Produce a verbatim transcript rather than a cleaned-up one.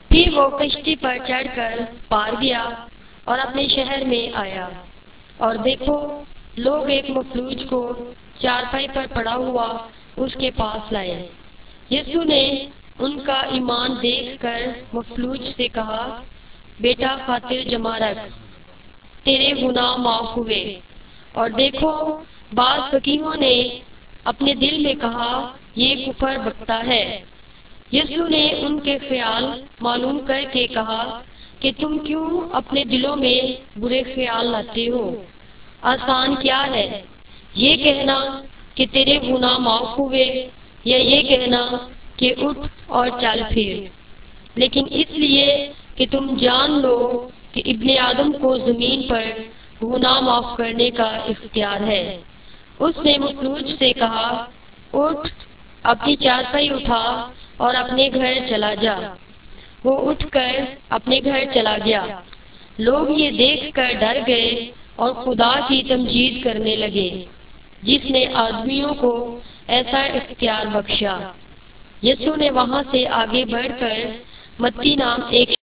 پھر وہ کشتی پر چڑھ کر پار گیا اور اپنے شہر میں آیا، اور دیکھو لوگ ایک مفلوج کو چارپائی پر پڑا ہوا اس کے پاس لائے۔ یسوع نے ان کا ایمان دیکھ کر مفلوج سے کہا، بیٹا خاطر جمع رکھ، تیرے گناہ معاف ہوئے۔ اور دیکھو بعض فقیہوں نے اپنے دل میں کہا، یہ کفر بکتا ہے۔ یسوع نے ان کے خیال معلوم کر کے کہا کہ تم کیوں اپنے دلوں میں برے خیال لاتے ہو؟ آسان کیا ہے، یہ کہنا کہ تیرے گناہ معاف ہوئے، یا یہ کہنا کہ اٹھ اور چل پھر؟ لیکن اس لیے کہ تم جان لو کہ ابن آدم کو زمین پر گناہ معاف کرنے کا اختیار ہے۔ اس نے مفلوج سے کہا، اٹھ، اپنی چارپائی اٹھا اور اپنے گھر چلا جا۔ وہ اٹھ کر اپنے گھر چلا گیا۔ لوگ یہ دیکھ کر ڈر گئے اور خدا کی تمجید کرنے لگے، جس نے آدمیوں کو ایسا اختیار بخشا۔ یسوع نے وہاں سے آگے بڑھ کر متی نام ایک